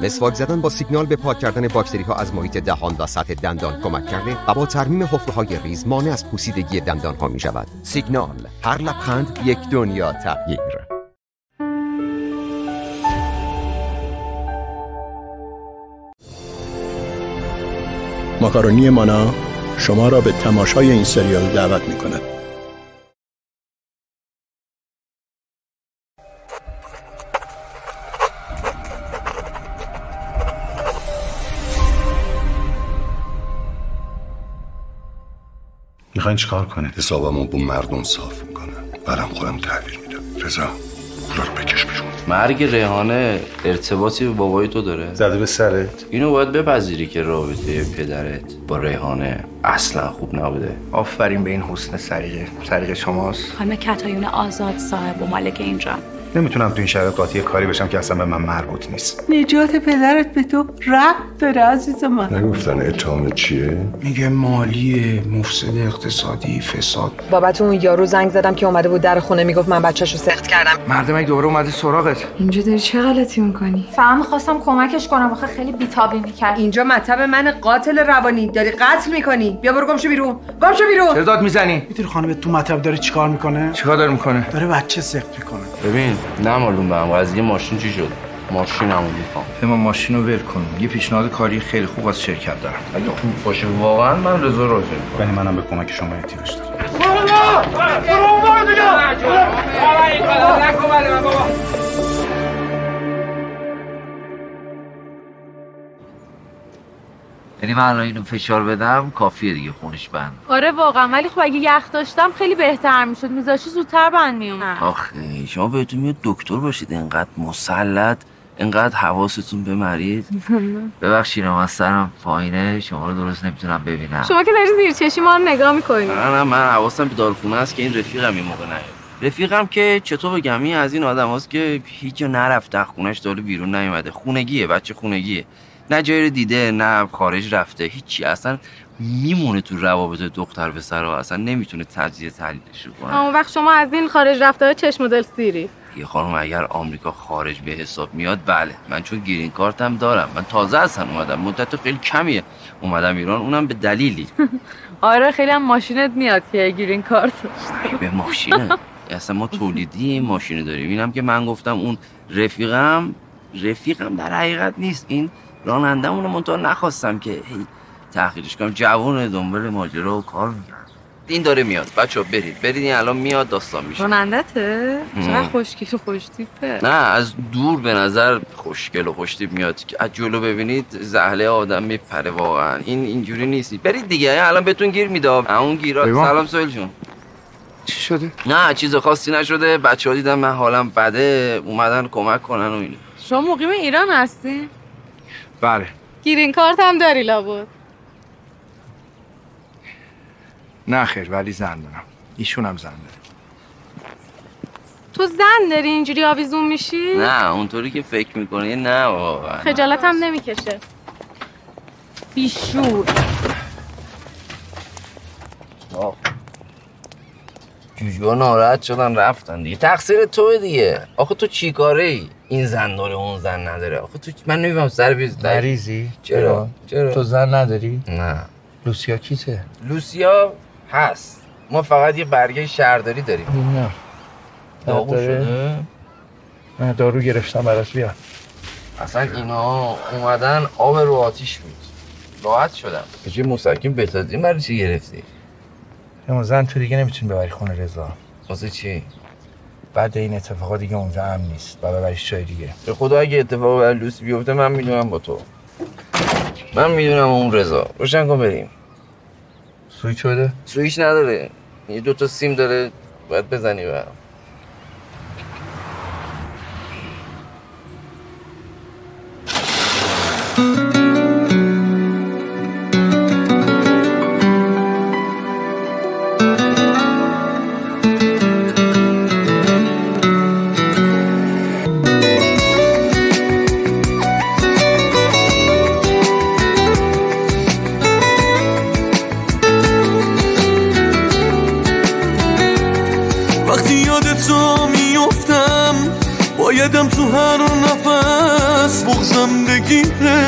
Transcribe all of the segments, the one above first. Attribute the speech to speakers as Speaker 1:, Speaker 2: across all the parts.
Speaker 1: مسواک زدن با سیگنال به پاک کردن باکتری‌ها از محیط دهان و سطح دندان کمک کرده و با ترمیم حفره‌های ریز مانع از پوسیدگی دندان‌ها می‌شود. سیگنال، هر لبخند یک دنیا تغییر.
Speaker 2: ماکارونی مانا شما را به تماشای این سریال دعوت می‌کند.
Speaker 3: میخواین چیکار کنید؟
Speaker 4: حسابمون با مردم صاف میکنه. برام خودم تحویل میدم. رضا پولا رو بکش بیرون.
Speaker 5: مرگ ریحانه ارتباطی به بابای تو داره؟
Speaker 3: زده به سرت؟
Speaker 5: اینو باید بپذیری که رابطه پدرت با ریحانه اصلا خوب نبوده.
Speaker 6: آفرین به این حسن سریقه شماست.
Speaker 7: خانم کتایون آزاد صاحب و مالک اینجا.
Speaker 3: نمیتونم تو این شرایط قاطی کاری بشم که اصلا به من مربوط نیست.
Speaker 8: نجات پدرت به تو ربط داره عزیز من.
Speaker 4: نگفتن اتهام چیه؟
Speaker 9: میگه مالیه، مفسد اقتصادی، فساد.
Speaker 10: بابت اون یارو زنگ زدم که اومده بود در خونه میگفت من بچه‌شو سخت کردم.
Speaker 6: مردم اگه دوباره اومده سراغت.
Speaker 11: اینجا داری چه غلطی میکنی؟
Speaker 12: فقط می‌خواستم کمکش کنم، آخه خیلی بی‌تابی می‌کرد.
Speaker 8: اینجا مطب من قاتل روانی، داری قتل میکنی. بیا برو گمشو بیرون. گمشو بیرون.
Speaker 6: چرا داد میزنی؟
Speaker 9: میدونی خانم تو مطب داره چیکار میکنه؟
Speaker 6: چیکار داره میکنه؟
Speaker 9: داره بچه سخت میکنه.
Speaker 5: ببین نمالون به هم قضیه ماشین چی شد؟ ماشینمو میخوام.
Speaker 6: ما ماشین رو ول کن. یه پیشنهاد کاری خیلی خوب از شرکت دارم.
Speaker 5: اگه خوب باشه واقعا من رضا راضی می‌کنم.
Speaker 3: ولی منم به کمک شما احتیاج دارم.
Speaker 13: یعنی من الان اینو فشار بدم کافیه دیگه خونش بند.
Speaker 12: آره واقعا، ولی خب اگه یخ داشتم خیلی بهتر میشد. میذاشی زودتر بند میومد.
Speaker 13: آخه شما بهتون میاد دکتر باشید، انقدر مسلط، انقدر حواستون به مریض. ببخشید من سرم پایینه، شما رو درست نمیتونم ببینم.
Speaker 12: شما که داری زیر چشی ما رو نگاه میکنی.
Speaker 13: نه من حواسم به داروخونه است که این رفیقم این موقع نیاد. رفیقم که چطور بگم این از این آدماست که هیچ جا نرفته، خونش داره بیرون نیومده، خونگیه، بچه خونگیه، نه جایی رو دیده نه خارج رفته، هیچی، اصلا میمونه تو روابط دختر پسرها، اصلا نمیتونه تجزیه تحلیلش رو کنه.
Speaker 12: اون وقت شما از این خارج رفته‌ها چشم و دل سیری.
Speaker 13: یه خانم اگر آمریکا خارج به حساب میاد بله، من چون گرین کارتم دارم، من تازه اصلا اومدم، مدت خیلی کمیه اومدم ایران، اونم به دلیلی.
Speaker 12: آره خیلی هم ماشینت میاد که گرین کارت.
Speaker 13: به ماشینه اصلا ما تولیدی این ماشینه داریم. اینم که من گفتم اون رفیقم در حقیقت نیست، این رانندمون رو منطقه نخواستم که هی تحقیرش کنم، جوونه دنبال ماجرا و کار میگرد. این داره میاد، بچه‌ها برید این الان میاد، داستان میشه.
Speaker 12: رانندته؟ چقدر خوشگل و خوشتیپه.
Speaker 13: نه از دور به نظر خوشگل و خوشتیپ میاد، که از جلو ببینید زهله آدم میپره واقعا. این اینجوری نیست. برید دیگه، الان بهتون گیر میده. اون گیرا. سلام سهیل جون.
Speaker 6: چی شده؟
Speaker 13: نه چیز خاصی نشده، بچه‌ها دیدن من حالم بده اومدن کمک کنن و اینو.
Speaker 12: شما مقیم ایران هستی؟
Speaker 6: بله.
Speaker 12: گرین کارت هم داری لابد؟
Speaker 6: نه خیر، ولی زن دارم. ایشون هم زن داره.
Speaker 12: تو زن داری اینجوری آویزون میشی؟
Speaker 13: نه اونطوری که فکر میکنی نه واقعا.
Speaker 12: خجالت هم نمیکشه. بیشور.
Speaker 13: جوجوها ناراحت شدن رفتن دیگه، تقصیر توه دیگه. آخه تو چی کاره ای؟ این زن داره اون زن نداره. آخه تو من نمیفهم سر بیز
Speaker 6: مریضی؟
Speaker 13: چرا؟
Speaker 6: تو زن نداری؟
Speaker 13: نه.
Speaker 6: لوسیا کیته؟
Speaker 13: لوسیا هست، ما فقط یه برگه شهرداری داریم.
Speaker 6: نه
Speaker 13: داغو شده؟
Speaker 6: من دارو گرفتم براش، بیا.
Speaker 13: اصلا اینا اومدن آب رو آتیش بود، راحت شدم. به چه مسکن بتازیم برای چی گرفتی؟
Speaker 6: اما زن تو دیگه نمیتونی ببری خونه رضا.
Speaker 13: واسه چی؟
Speaker 6: بعد این اتفاقا دیگه اونجا هم نیست و ببریش جای دیگه.
Speaker 13: به خدا اگه اتفاق برای لوسی بیفته من میدونم با تو، من میدونم اون رضا. روشن کن بریم.
Speaker 6: سویچ بده؟
Speaker 13: سویچ نداره، یه 2 تا سیم داره، باید بزنی برام.
Speaker 14: یادم تو هر نفس بغضم بگیره،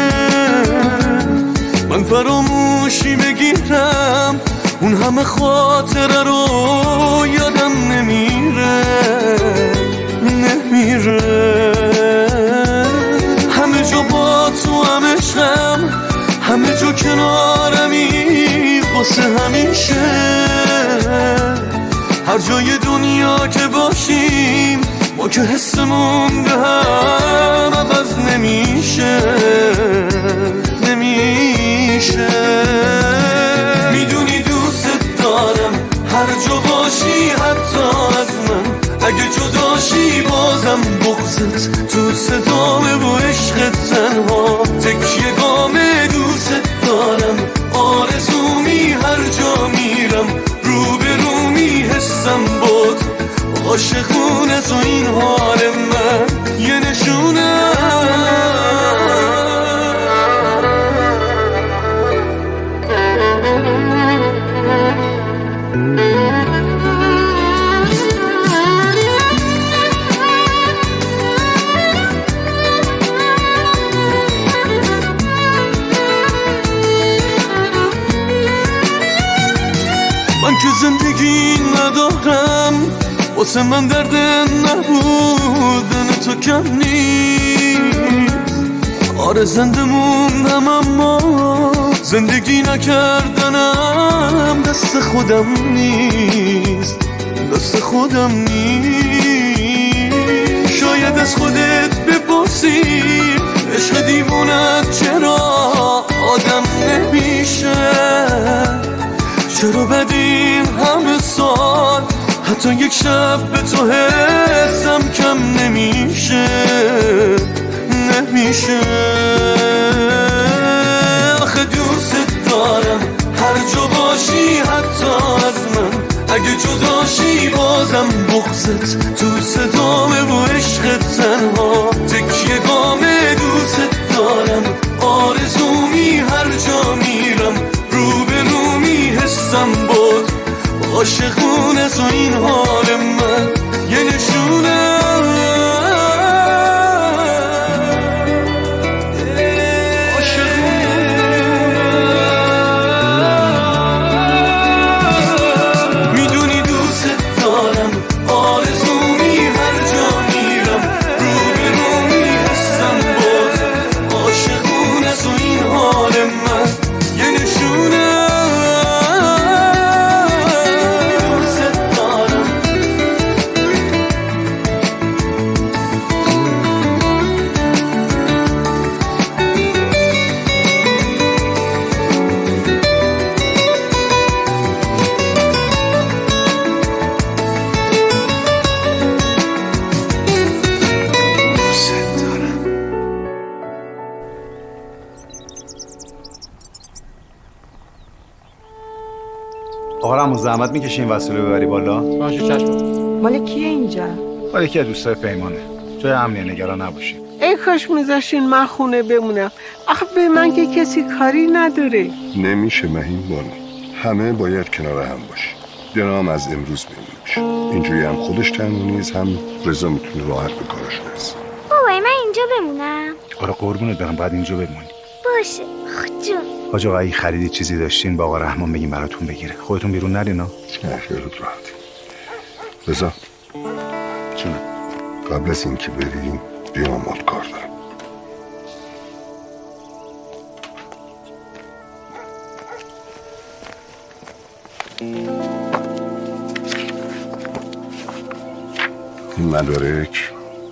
Speaker 14: من فراموشی بگیرم، اون همه خاطره رو یادم نمیره. همه جا با تو هم عشقم، همه جا کنارمی واسه همیشه. هر جای دنیا که باشیم ما که حسمون به هم عوض نمیشه. میدونی دوست دارم، هر جا باشی حتی از من. اگه جداشی بازم بغضت تو صدامه و عشق تنها تکیه گامه. دوست دارم آرزومی، هر جا میرم رو به رو میحسم با تو. عاشقونه تو این حال من یه نشونه. من که زندگی ندارم، واسه من درد نبودن تو کم نیست. آره زنده موندم اما زندگی نکردنم دست خودم نیست. شاید از خودت بپرسی عشق دیوونت چرا آدم نمیشه. چرا بعد این همه سال حتی یک شب به تو حسم کم نمیشه. آخه دوست دارم، هر جا باشی حتی از من. اگه جداشی بازم بغضت تو صدامه و عشق تنها تکیه گامه. دوست دارم آرزومی، هر جا میرم رو به رو میحسم با تو. عاشقونه تو این حال من یه نشونه. میدونی دوست دارم آرزومی، هر جا میرم رو به رو میحسم با تو. عاشقونه تو این حال من یه نشونه.
Speaker 3: آقا رمو زحمت میکشین وسیله ببری بالا؟
Speaker 9: باشه چشم.
Speaker 10: مال کیه اینجا؟
Speaker 3: مال یکی از دوستای پیمانه. جای امنیه، نگران نباشین.
Speaker 15: ای کاش میذاشین من خونه بمونم. آخه به من که کسی کاری نداره.
Speaker 4: نمیشه مهین بانو، همه باید کنار هم باشی. دنام از امروز میشه. اینجوری هم خودش تنها نیست، هم رضا میتونه راحت به کارش برسه.
Speaker 16: بابای من اینجا بمونم؟
Speaker 3: آره قربونت برم، بعد اینجا بمونی.
Speaker 16: باشه خود جون.
Speaker 3: حاج آقا اگه خریدی چیزی داشتین با آقا رحمان بگین براتون بگیره. خودتون بیرون نرین ها.
Speaker 4: خیالت راحت. رضا
Speaker 3: جونم،
Speaker 4: قبل از اینکه بریم بیا مال کار دارم. این مدارک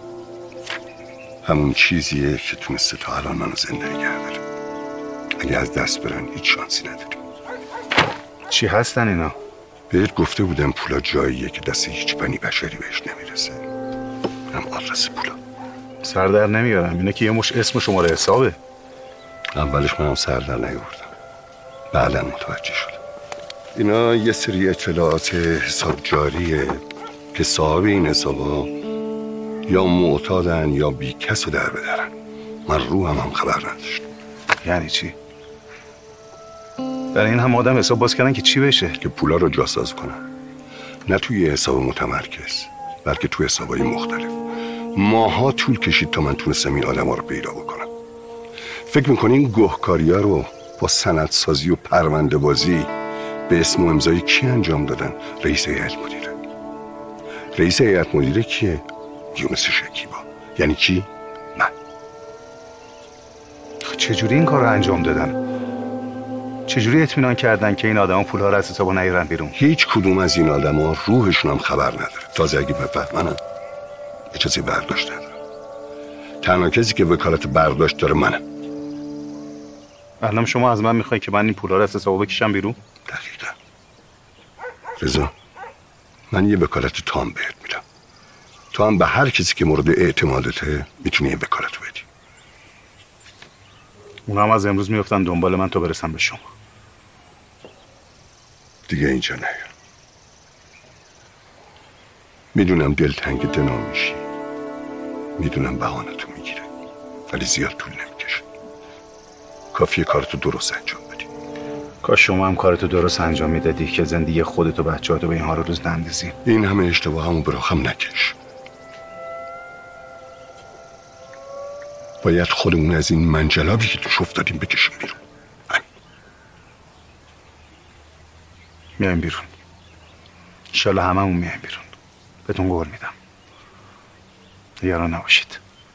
Speaker 4: همون چیزیه که تونسته تا الان منو زنده نگه داره. اگه از دست برن هیچ شانسی نداریم.
Speaker 3: چی هستن اینا؟
Speaker 4: بهت گفته بودم پولا جاییه که دست هیچ بنی بشری بهش نمیرسه. هم آدرس پولا.
Speaker 3: سر در نمیارم، اینا که یه مش اسم شماره حسابه.
Speaker 4: اولش منم سر در نیاوردم، بعداً متوجه شدم. اینا یه سری اطلاعات حساب جاریه که صاحب این حسابا یا معتادن یا بی کس رو در بدرن. من روحم خبر نداشت.
Speaker 3: یعنی چی؟ برای این هم آدم حساب باز کردن که چی بشه؟
Speaker 4: که پولا رو جاساز کنن، نه توی حساب متمرکز بلکه توی حسابای مختلف. ماها طول کشید تا من تونستم این آدم ها رو پیدا بکنم. فکر میکنی این گهکاری‌ها رو با سندسازی و پرونده بازی به اسم و امضای کی انجام دادن؟ رئیس هیئت مدیره. رئیس هیئت مدیره کیه؟ یونس شکیبا. یعنی کی؟ من.
Speaker 3: چجوری این کار رو انجام دادن؟ چجوری اطمینان کردن که این آدما پول‌ها رو از حساب نیارن بیرون؟
Speaker 4: هیچ کدوم از این آدما روحشون هم خبر نداره. تازه اگه بفهمن اجازه برداشت نداره. تنها کسی که وکالت برداشت داره منم.
Speaker 3: الان شما از من میخوای که من این پول‌ها رو از حساب بکشم بیرون؟
Speaker 4: دقیقاً. رضا، من یه وکالت تام بهت میدم. تو هم به هر کسی که مورد اعتمادته میتونی یه وکالت بدی.
Speaker 3: اونا هم از امروز میافتن دنبال من تا برسم به شما.
Speaker 4: دیگه اینجا نیا. میدونم دلتنگ دنا میشی، میدونم بهانه‌تو میگیره، ولی زیاد طول نمیکشه. کافیه کارتو درست انجام بدی.
Speaker 3: کاش شما هم کارتو درست انجام میدادی که زندگی خودت و بچه‌هاتو به این حال روز نندازی.
Speaker 4: این همه اشتباهمو به رخم نکش. باید خودمون از این منجلابی که توش افتادیم بکشیم بیرون.
Speaker 3: میایم بیرون. انشالله هممون میایم بیرون. بهتون قول میدم. نگران نباشید.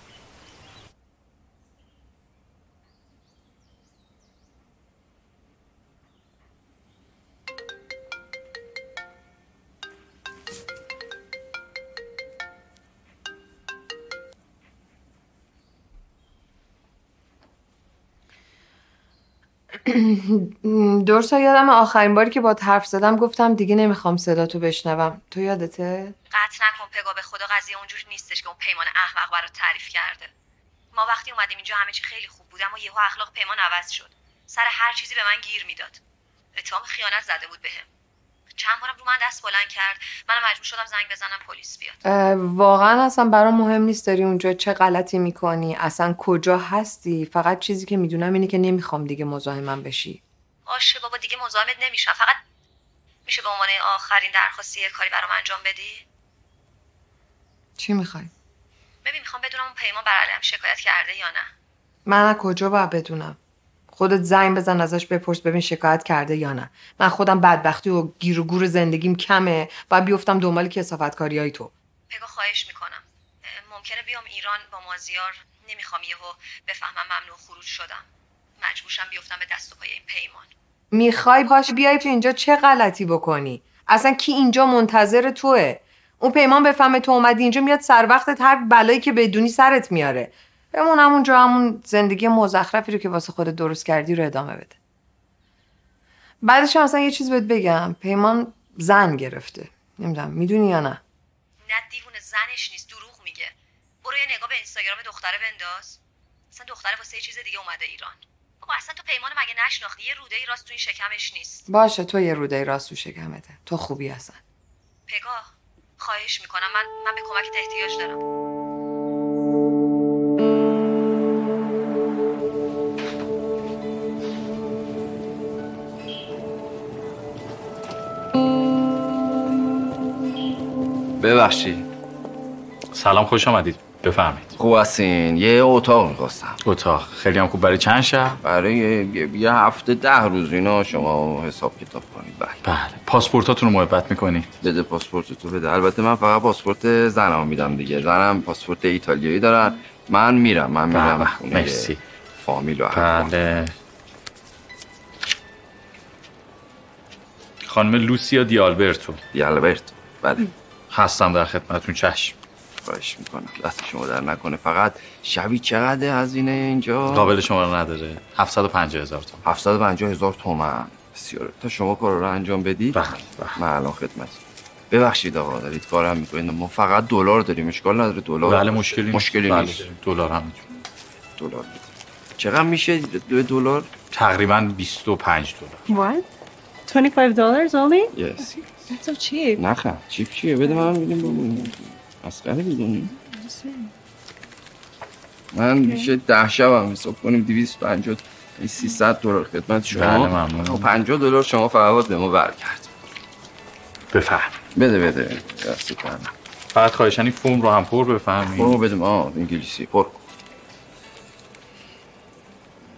Speaker 10: درسا یادم آخرین باری که باهات حرف زدم گفتم دیگه نمیخوام صداتو بشنوم. تو یادته؟
Speaker 17: قطع نکن پگا، به خدا قضیه اونجوری نیستش که اون پیمان احمق برات تعریف کرده. ما وقتی اومدیم اینجا همه چی خیلی خوب بود، اما یهو اخلاق پیمان عوض شد. سر هر چیزی به من گیر میداد. اتهام خیانت زده بود بهم. چند بارم رو من دست بلند کرد. منم مجبور شدم زنگ بزنم پلیس بیاد.
Speaker 10: واقعا اصلا برام مهم نیست داری اونجا چه غلطی میکنی، اصلا کجا هستی. فقط چیزی که میدونم اینه که نمیخوام دیگه مزاحمم بشی.
Speaker 17: باشه بابا، دیگه مزاحمت نمیشم. فقط میشه به عنوان آخرین درخواستی یه کاری برام انجام بدی؟
Speaker 10: چی میخوای؟
Speaker 17: ببین میخوام بدونم اون پیمان بر علیهم شکایت کرده یا نه.
Speaker 10: من از کجا باید بدونم؟ خودت زنگ بزن ازش بپرس ببین شکایت کرده یا نه. من خودم بدبختی و گیر و گور زندگیم کمه، باید بیفتم دنبال کثافتکاریای تو.
Speaker 17: پگا خواهش میکنم، ممکنه بیام ایران با مازیار. نمیخوام یهو بفهمم ممنوع خروج شدم، مجبورشم بیفتم به دست و پای این پیمان.
Speaker 10: میخوای پاش بیای تو اینجا چه غلطی بکنی؟ اصلا کی اینجا منتظر توه؟ اون پیمان بفهمه تو اومدی اینجا میاد سر وقتت هر بلایی که بدونی سرت میاره. بمون همونجا، همون زندگی مزخرفی رو که واسه خودت درست کردی رو ادامه بده. بعدش اصلا یه چیز بهت بگم، پیمان زن گرفته. نمیدونم میدونی یا نه؟
Speaker 17: نه دیوونه، زنش نیست، دروغ میگه. برو یه نگاه به اینستاگرام دختره بنداز. اصلا دختره واسه یه چیز دیگه اومده ایران. بابا اصلا تو پیمان مگه نشناختی؟ یه روده ای راست تو این شکمش نیست.
Speaker 10: باشه تو یه روده ای راست تو شکمته. تو خوبی اصلا.
Speaker 17: پگا خواهش میکنم، من به کمکت احتیاج دارم.
Speaker 5: ببخشید.
Speaker 18: سلام، خوش آمدید. بفرمایید.
Speaker 5: خوب هستین؟ یه اتاق می‌خواستم.
Speaker 18: اتاق خیلی هم خوب. برای چند شب؟
Speaker 5: برای یه هفته 10 روز اینا. شما حساب کتاب کنید.
Speaker 18: بله. پاسپورتاتون رو محبت می‌کنی؟
Speaker 5: بده پاسپورتتو بده. البته من فقط پاسپورت زنم میدم دیگه. زنم پاسپورت ایتالیایی دارن. من میرم.
Speaker 18: مرسی.
Speaker 5: فامیل و
Speaker 18: بله. خانم لوسیا دیالبرتو.
Speaker 5: بله.
Speaker 18: هستم در خدمتتون. چشم.
Speaker 5: خواهش میکنم دست شما در نکنه. فقط شبی چقدر هزینه اینجا؟
Speaker 18: قابل شما رو نداره. 750,000 تومان.
Speaker 5: 750,000 تومان. بسیاره. تا شما کار رو انجام بدید.
Speaker 18: بله.
Speaker 5: من الان خدمت. ببخشید آقا دارید کارم میکنید. ما فقط دلار داریم. اشکال نداره دلار.
Speaker 18: بله مشکلی نیست. دلار هم میتونه.
Speaker 5: دلار. چقدر میشه دلار؟
Speaker 18: تقریبا $25.
Speaker 11: What? $25 only?
Speaker 5: Yes.
Speaker 11: That's so cheap.
Speaker 5: نخ. چیپ چیه؟ بده من ببینیم بابا. مسخره می‌کنی؟ من میشه 10 شبم حساب کنیم 250 $300 خدمت شما.
Speaker 18: بله ممنون.
Speaker 5: $50 شما فقط به ما برگرد.
Speaker 18: بفهم.
Speaker 5: بده دست کنم.
Speaker 18: فقط خواهشاً این فرم رو هم پر بفهمید.
Speaker 5: فرم بده ما انگلیسی پر.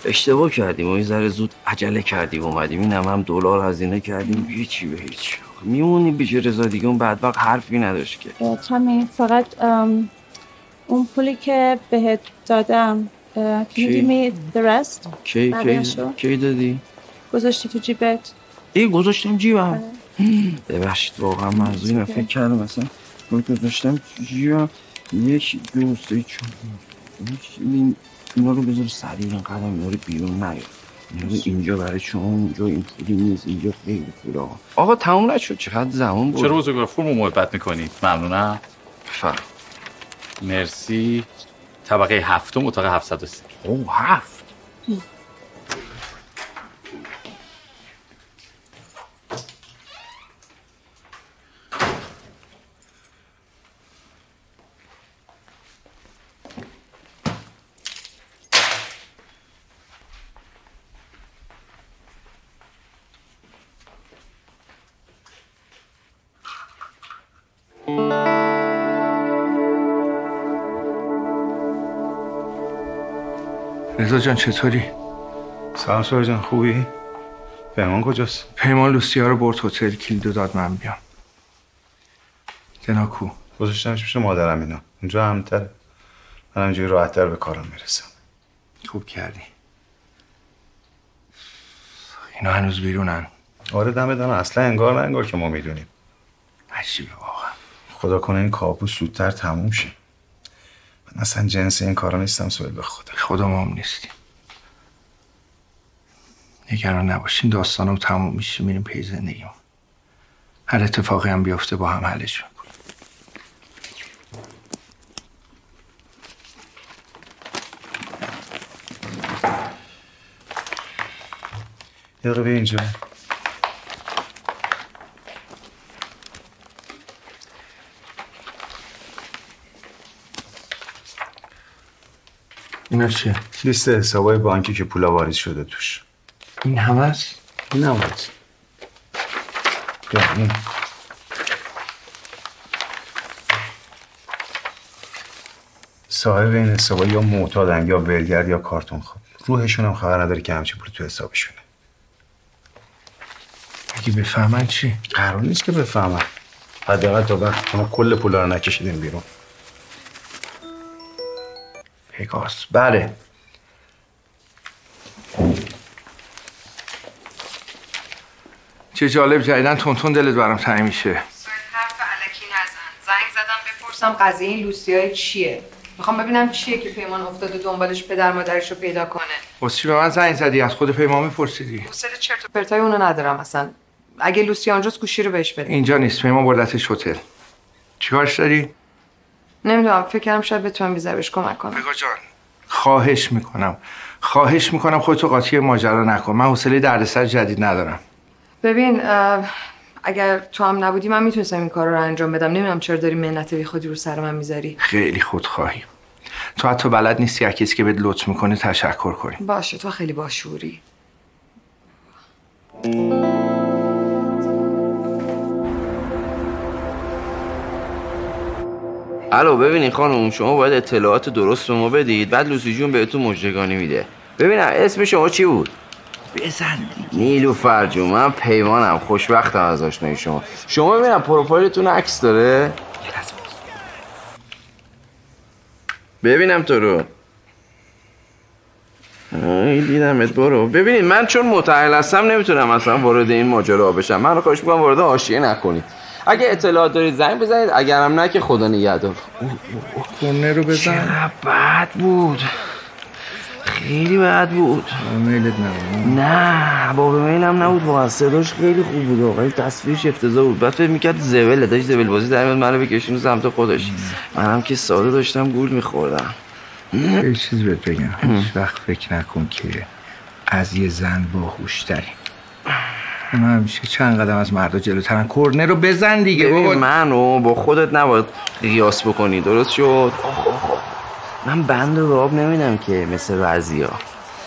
Speaker 13: اشتباه کردیم و یه ذره زود عجله کردیم اومدیم. این هم دلار هزینه کردیم هیچی به هیچ. میمونیم پیش رضا دیگه. اون بدبخت حرفی نداشت که.
Speaker 11: چمی فقط اون پولی که بهت دادم can you give me the rest؟
Speaker 13: کی دادی؟
Speaker 11: گذاشتی تو جیبت؟
Speaker 13: گذاشتم جیبم. ببخشید واقعا منظوریم فکر کردم مثلا گذاشتم جیبم. 1 2 3 4 اینا رو بذار سریع این قدم اینا رو بیرون نیار. اینا رو اینجا برای شما اونجا این پولی نیست. اینجا خیلی پول آقا تموم نشد. چقدر زمان بود.
Speaker 18: چرا بزرگوار فرمو محبت میکنید؟ ممنونم.
Speaker 13: بفرم.
Speaker 18: مرسی. طبقه 7 اتاق 703.
Speaker 13: اوه 7.
Speaker 6: رضا جان چطوری؟
Speaker 3: سلام سوهر جان خوبی؟ پیمان کجاست؟
Speaker 6: پیمان لوسیا رو برد هتل کلیدو داد من بیام. دنا کو؟
Speaker 3: گذاشتمش پیش مادرم اینا. اونجا امن‌تره. من همینجوری راحت‌تر به کارم میرسم.
Speaker 6: خوب کردی. اینا هنوز بیرونن.
Speaker 3: آره دم دارن. اصلا انگار نه انگار که ما میدونیم.
Speaker 6: عجیبه واقعا.
Speaker 3: خدا کنه این کابوس زودتر تموم شه. من اصلا جنس این کارا نیستم سوهر به خدا.
Speaker 6: خدا ما هم نیستیم. نگران نباشین داستانم تموم میشه میریم پی زندگیم. هر اتفاقی هم بیفته با هم حلش میکنیم.
Speaker 3: یه دقیقه بیا اینجا.
Speaker 6: اینا چیه؟
Speaker 3: لیست حسابای بانکی که پولا واریز شده توش.
Speaker 6: این همه است؟
Speaker 3: این همه است. این صاحب این حسابا یا معتادن یا ولگرد یا کارتون خواب. روحشون هم خبر نداره که همچین پول تو حسابشونه.
Speaker 6: اگه بفهمن چی؟
Speaker 3: قرار نیست که بفهمن. حداقل تا وقت شما کل پولا رو نکشیدین بیرون.
Speaker 6: پگاس بله. چه جالب جدیدن تونتون دلت برام تنگ میشه.
Speaker 10: حرف الکی نزن. زنگ زدم بپرسم قضیه این لوسیای چیه. میخوام ببینم چیه که پیمان افتاده دنبالش پدر مادرش رو پیدا کنه.
Speaker 6: واسه چی به من زنگ زدی؟ از خود پیمان میپرسیدی؟
Speaker 10: حوصله چرت و پرتای اونو ندارم اصلا. اگه لوسیا اونجاست گوشی رو بهش بده.
Speaker 6: اینجا نیست. پیمان بردتش هتل. چیکارش داری؟
Speaker 10: نمیدونم فکر کردم شاید بتونم بیزار بهش کمک کنم.
Speaker 6: بگو جان خواهش میکنم خودتو قاطی ماجرا نکن. من حوصله دردسر جدید ندارم.
Speaker 10: ببین اگر تو هم نبودی من میتونستم این کار رو انجام بدم. نمیدونم چرا داری منت بی خودی رو سر من میذاری.
Speaker 6: خیلی خودخواهی. تو حتی بلد نیستی از کسی که بهت لطف میکنه تشکر کنی.
Speaker 10: باشه تو خیلی باشعوری.
Speaker 13: الو ببینید خانم شما باید اطلاعات درست به ما بدید بعد لوسی جون بهتون مژدگانی میده. ببینم اسم شما چی بود؟
Speaker 6: بزن
Speaker 13: نیلوفر جون. من پیمانم. خوشبختم از آشنایی شما. شما ببینم پروفایلتون عکس داره؟ ببینم تو رو. دیدمت برو. ببینید من چون متأهل هستم نمیتونم اصلا وارد این ماجرا بشم. من رو خواهش میکنم وارد حاشیه نکنید. اگه اطلاعات دارید زنگ بزنید اگرم نه که خدا نگهدار.
Speaker 6: خونه رو بزن.
Speaker 13: چقدر بد بود. خیلی بد بود.
Speaker 6: میلت نبود؟
Speaker 13: نه بابا میلم نبود واقعا. صداش خیلی خوب بود آقا. تصویرش افتضاح بود. بعد فکر میکرد زبله داشت زبل بازی در میاد منو بکشونه سمت خودش. منم که ساده داشتم گول میخوردم.
Speaker 6: یه چیز بهت بگم. هیچ وقت فکر نکن که از یه زن باهوش‌تری. اونا همیشه چند قدم از مردا جلوترن. کرنر رو بزن دیگه بابا.
Speaker 13: منو با خودت نباید قیاس بکنی. درست شد؟ من بند رو آب نمیدم که مثل بعضیا.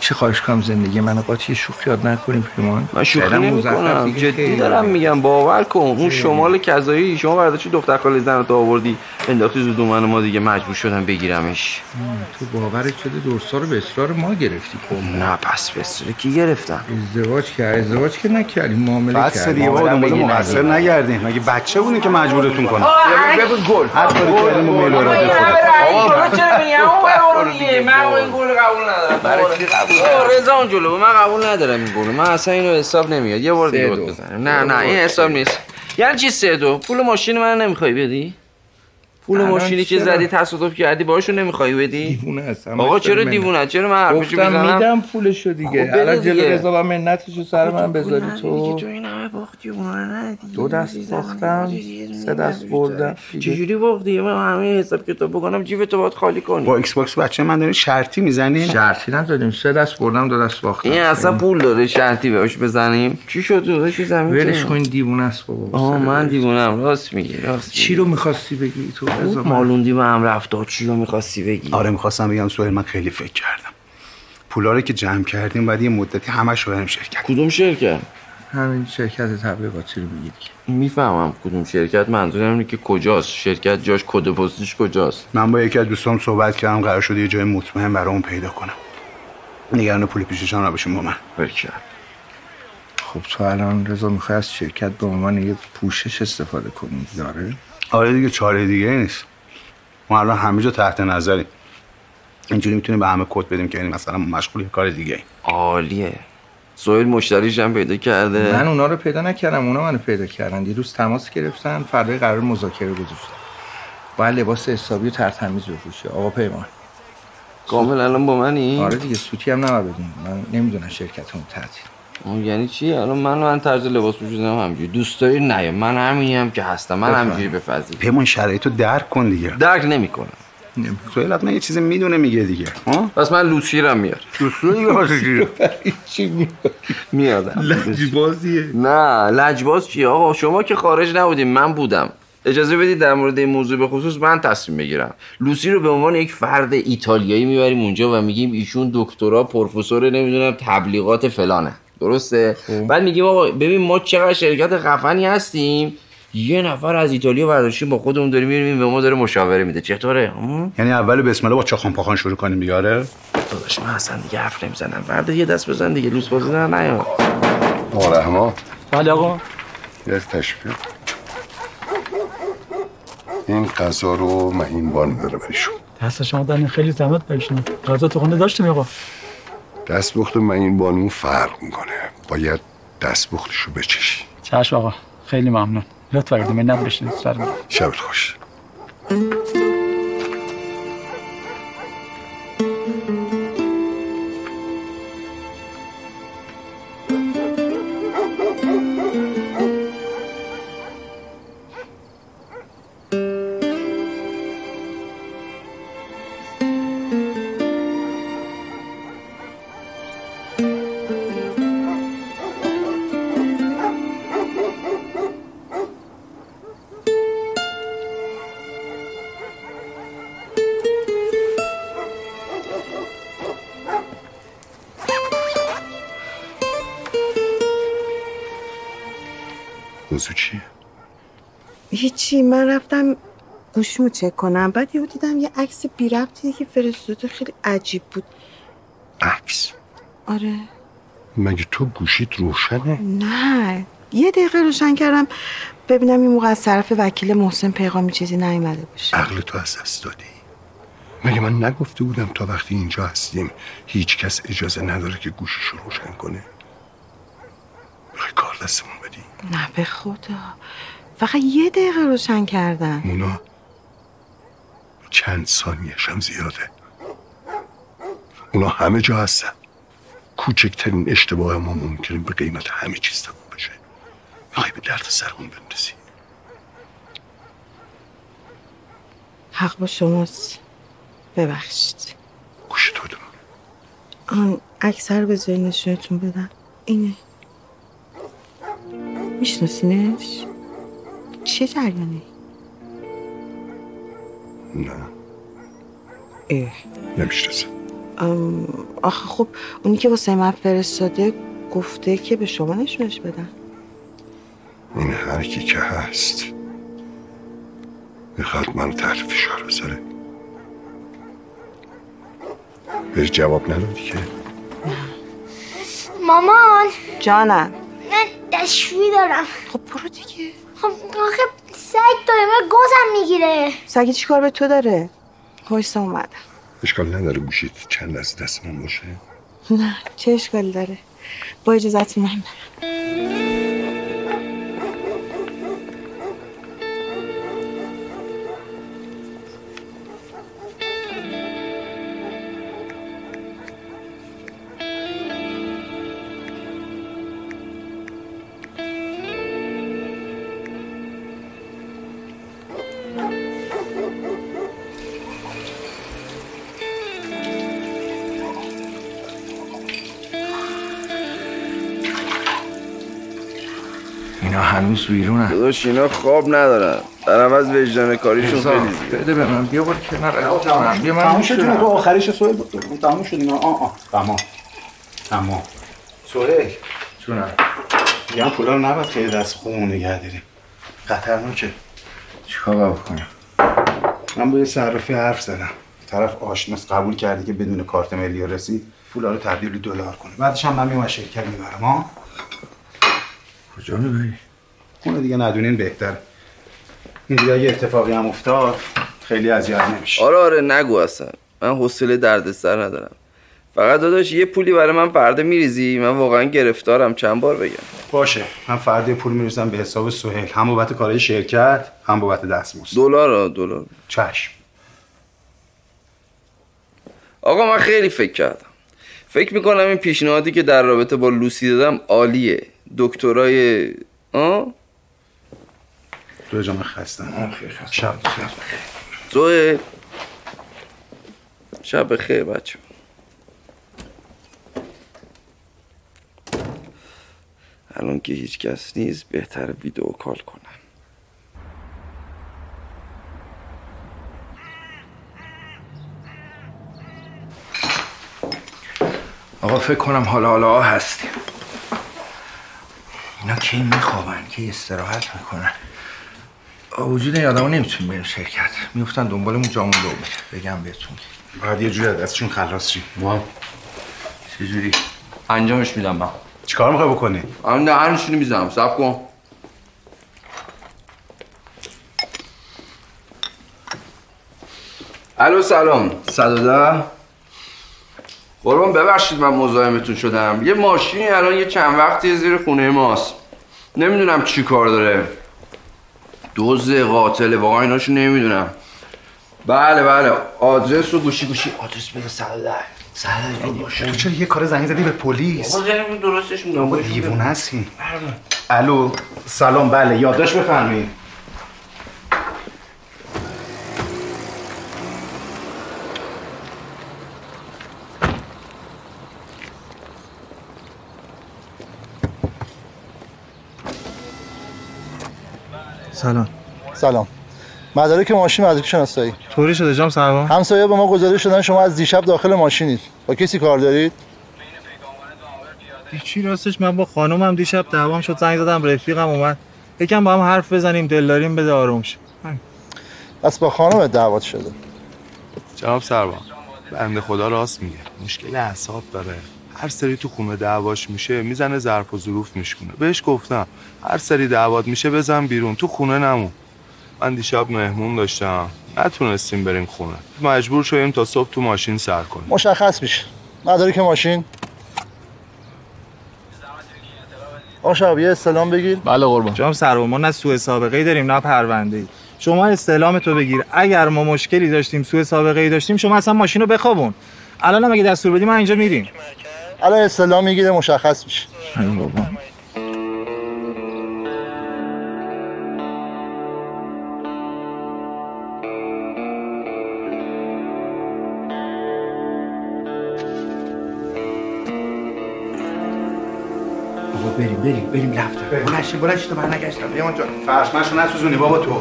Speaker 6: چه خواهش کنم زندگی منو قاطی شوخی یاد نکنیم پیمان.
Speaker 13: من شوخی نمی‌کنم، جدی دارم میگم، باور کن. اون شمال کذایی شما برداشتی دختر خاله زنت آوردی انداختی زود من، ما دیگه مجبور شدم بگیرمش.
Speaker 6: تو باورت شده درسا رو به اصرار ما گرفتی؟
Speaker 13: نه پس به اصرار کی گرفتم؟
Speaker 6: ازدواج که نکردیم، معامله کردیم.
Speaker 3: بس دیگه بابا دنبال مقصر نگردین، مگه بچه بودین که مجبورتون کنه؟
Speaker 6: بگو گل.
Speaker 3: هر کاری کردیم با میل را
Speaker 13: آقا چرا میگم اون دیگه من این گل قبول ندارم. برای چی قبول؟ رضا اون جلو من قبول ندارم این گل. من اصلا اینو حساب نمیاد. یه بار دیگه بزنم. نه این حساب نیست. یعنی چی 3-2؟ پول ماشین من نمیخوای بدی؟ پول ماشینی که زدی تصادف کردی باهاشو نمیخوای بدی؟
Speaker 6: دیوونه هستم.
Speaker 13: آقا چرا دیوونه؟ چرا من حرفشو میزنم؟
Speaker 6: میدم پولشو دیگه. الان جلو رضا و منتشو سر من بذاری تو.
Speaker 13: تو این همه باختی اون ندی.
Speaker 6: 2 دست باختم، 3 دست بردم.
Speaker 13: چجوری باختی؟ من همه حساب کتاب بکنم جیب تو باید خالی کنی.
Speaker 3: با ایکس باکس بچه من دارین شرطی میزنین؟
Speaker 6: شرطی نزدیم، 3 دست بردم 2 دست باختم.
Speaker 13: این اصلا پول داره شرطی بهش بزنیم؟ چی شد داداش زمین؟
Speaker 6: ولش کن، دیوونه است بابا.
Speaker 13: من دیوونم. راست میگی.
Speaker 6: چی رو می‌خواستی بگی تو رضا؟
Speaker 13: مالوندی با هم رفت. چی رو می‌خواستی بگی؟
Speaker 3: آره می‌خواستم بگم سهیل، من خیلی فکر کردم. پولا رو که جمع کردیم بعد یه مدتی همش رو بریم شرکت.
Speaker 13: کدوم شرکت؟
Speaker 6: همین شرکت تبلیغاتی رو میگی دیگه.
Speaker 13: میفهمم کدوم شرکت، منظورم اینه که کجاست شرکت، جاش کد پستش کجاست.
Speaker 3: من با یکی از دوستام صحبت کردم، قرار شده یه جای مطمئن برامون پیدا کنم. نگران پول پیششان نباشیم با من.
Speaker 13: برکت.
Speaker 6: خب تو الان رضا میخوای از شرکت به عنوان یه پوشش استفاده کنی داره؟
Speaker 3: آره دیگه، چاره دیگه نیست. ما الان همه جا تحت نظریم. اینجوری میتونیم به همه کد بدیم که یعنی مثلا مشغول کار دیگه.
Speaker 13: عالیه. سهیل مشتریش هم پیدا کرده.
Speaker 6: من اونا رو پیدا نکردم، اونا منو پیدا کردن. دیروز تماس گرفتن، فردا قرار مذاکره گذاشتن. باید لباس حسابی و ترتمیز بپوشی آقا پیمان.
Speaker 13: کامل الان با منی؟
Speaker 6: آره دیگه، سوتی هم نباید بدیم. من نمیدونم شرکتمون تعطیل.
Speaker 13: اون یعنی چی؟ الان من طرز لباس پوشیدم همینجوری. دوست داری نه من همینم که هستم. من همینجوری بپذیر.
Speaker 3: پیمان شرایطو درک کن دیگه.
Speaker 13: درک نمیکنم.
Speaker 3: سهیل حتما یه چیزی میدونه میگه دیگه.
Speaker 13: پس من لوسیرم میار.
Speaker 6: چی
Speaker 13: میادم؟
Speaker 6: لجبازیه.
Speaker 13: نه لجباز چیه آقا؟ شما که خارج نبودیم، من بودم. اجازه بدید در مورد این موضوع به خصوص من تصمیم بگیرم. لوسی رو به عنوان یک فرد ایتالیایی میبریم اونجا و میگیم ایشون دکترا پروفسور نمیدونم تبلیغات فلانه. درسته؟ بعد میگیم آقا ببین ما چقدر شرکت خفنی هستیم، یه نفر از ایتالیا برداشتیم با خودمون داریم میریم به ما داره مشاوره میده. چطوره؟
Speaker 3: یعنی اول بسم الله با چاخان پاخان شروع کنیم بیاره؟
Speaker 13: داداش من اصلا دیگه حرف نمیزنم. فردا یه دست بزن دیگه، لوس بازی نیا.
Speaker 4: آقا رحمان.
Speaker 19: بله آقا.
Speaker 4: یه تشبیه. این غذا رو مهین بان بره بریشون.
Speaker 19: دست شما در این خیلی زحمت بکشیم. غذا تو خونه داشتیم آقا.
Speaker 4: دستپخت مهین بانو فرق میکنه. باید دستپختشو بچشی.
Speaker 19: چشم آقا. خیلی ممنون. لطفا اگه منت بشینید سر من.
Speaker 4: شبت خوش. موضوع چیه؟
Speaker 15: هیچی، من رفتم گوشیمو چک کنم، بعد یهو دیدم یه عکس بی ربطی که فرستاده خیلی عجیب بود.
Speaker 4: عکس؟
Speaker 15: آره.
Speaker 4: مگه تو گوشیت روشنه؟
Speaker 15: نه، یه دقیقه روشن کردم ببینم این موقع از طرف وکیل محسن پیغامی چیزی نیومده باشه.
Speaker 4: عقل تو از دست دادی؟ مگه من نگفته بودم تا وقتی اینجا هستیم هیچ کس اجازه نداره که گوشیشو روشن کنه؟ میخوای کار دستمون بدی؟
Speaker 15: نه به خدا، فقط یه دقیقه روشن کردم.
Speaker 4: مونا چند ثانیه‌ش هم زیاده. اونا همه جا هستن. کوچکترین اشتباه ما ممکنه به قیمت همه چیز تموم بشه. میخوای به درد سرمون بندازی؟
Speaker 15: حق با شماست، ببخشید.
Speaker 4: گوش تو دون.
Speaker 15: آن اکثر بذاری نشونتون بدم. اینه. میشناسینش؟ چه جریانه؟
Speaker 4: نه
Speaker 15: اه
Speaker 4: نمیشناسم.
Speaker 15: آخه خب اونی که واسه من فرستاده گفته که به شما نشونش بدم.
Speaker 4: این هر کی که هست میخواد منو تحت فشار بذاره. بهش جواب ندادی که؟
Speaker 16: مامان
Speaker 15: جانم.
Speaker 16: من دشویی دارم.
Speaker 15: خب برو دیگه.
Speaker 16: خب آخه سگ داره من گازم میگیره.
Speaker 15: سگی چی کار به تو داره؟ وایسا اومدم.
Speaker 4: اشکال نداره گوشیت چند لحظه دست من باشه؟
Speaker 15: نه چه اشکالی داره؟ با اجازت من برم.
Speaker 6: اینا هنوز بیرونن.
Speaker 5: داداش اینا خواب ندارن. در عوض وجدان کاریشون خیلی زیاده.
Speaker 6: بده به من. بیا برو کنار. بیا من
Speaker 9: تموم شد تو آخرش سوال تموم شد اینا. تمام. سوال
Speaker 6: چونم؟
Speaker 3: میگم پولا رو نباید خیلی دست خودمون نگه داریم. خطرناکه.
Speaker 6: چیکار باید بکنیم؟
Speaker 3: من با یه صرافی حرف زدم. طرف آشناس قبول کرده که بدون کارت ملی رسید پولا رو تبدیل به دلار کنه. بعدش هم من میام شرکت میبرم ها.
Speaker 6: کجا میبری؟
Speaker 3: خونه دیگه ندونین بهتره. این دیگه اگه اتفاقی هم افتاد خیلی اذیت نمیشه.
Speaker 5: آره نگو اصلا. من حوصله دردسر ندارم. فقط داداش یه پولی برای من فردا میریزی؟ من واقعا گرفتارم. چند بار بگم؟
Speaker 3: باشه من فردا پول میریزم به حساب سهیل، هم بابت کارهای شرکت هم بابت دستمزد.
Speaker 5: دلار.
Speaker 3: چشم.
Speaker 5: آقا من خیلی فکر کردم. فکر میکنم این پیشنهادی که در رابطه با لوسی دادم عالیه. دکترای
Speaker 3: تو جا من خستم. شب بخیر.
Speaker 5: زوه شب بخیر بچه. الان که هیچ کس نیست بهتر ویدیو کال کنم.
Speaker 6: آقا فکر کنم حالا هستیم. اینا کی میخوابن کی استراحت میکنن؟ وجود این آدم ها نمیتونیم بریم شرکت. میفتن دنبالمون جامون دو بگم بهتون
Speaker 3: باید یه جوری دستشون خلاص شیم.
Speaker 6: چجوری؟
Speaker 5: انجامش میدم من.
Speaker 3: چیکار میخوای بکنی؟
Speaker 5: من دهنشونو میزنم. صبر کن. الو سلام. 110. قربان ببخشید من مزاحمتون شدم. یه ماشینی الان یه چند وقتی زیر خونه ماست. نمیدونم چی کار داره. دزد قاتله واقعا ایناشو نمیدونم. بله آدرس رو گوشی آدرس بده 110
Speaker 3: تو چرا یه کار زنگ زدی به پلیس؟
Speaker 5: بابا زنگ درستش میگم.
Speaker 3: بابا دیوونه هستی. الو سلام. بله یادداشت بفرمایید.
Speaker 20: سلام. مدارک ماشین مدارک شناسایی.
Speaker 21: طوری شده جام سربان؟
Speaker 20: همسایه‌ها به ما گزارش دادن شما از دیشب داخل ماشینید. با کسی کار دارید؟
Speaker 21: چی راستش من با خانومم دیشب دعوام شد، زنگ زدم رفیقم اومد. یکم با هم حرف بزنیم دلداریم بده آروم شه.
Speaker 20: بس با خانومت دعوات شده.
Speaker 22: جناب سربان بنده خدا راست میگه. مشکل اعصاب داره. هر سری تو خونه دعواش میشه میزنه ظرف و ظروف میشکنه. بهش گفتم هر سری دعوات میشه بزن بیرون، تو خونه نمون. من دیشب مهمون داشتم نتونستیم بریم خونه، مجبور شدیم تا صبح تو ماشین سر کنیم.
Speaker 20: مشخص میشه. مدارک ماشین. آقا یه استعلام بگیر.
Speaker 21: بله قربان. جناب سربان ما نه سوء سابقه‌ای داریم نه پرونده‌ای. شما استعلام تو بگیر. اگر ما مشکلی داشتیم سوء سابقه‌ای داشتیم شما اصلا ماشین رو بخوابون. الان اگه دستور بدی ما اینجا میریم.
Speaker 20: الان استعلام میگیره مشخص میشه.
Speaker 21: همین بابا.
Speaker 6: بریم دفتر. بلنشی تو برنگشتم. بیامان جان.
Speaker 3: فرشمشو نسوزونی بابا تو.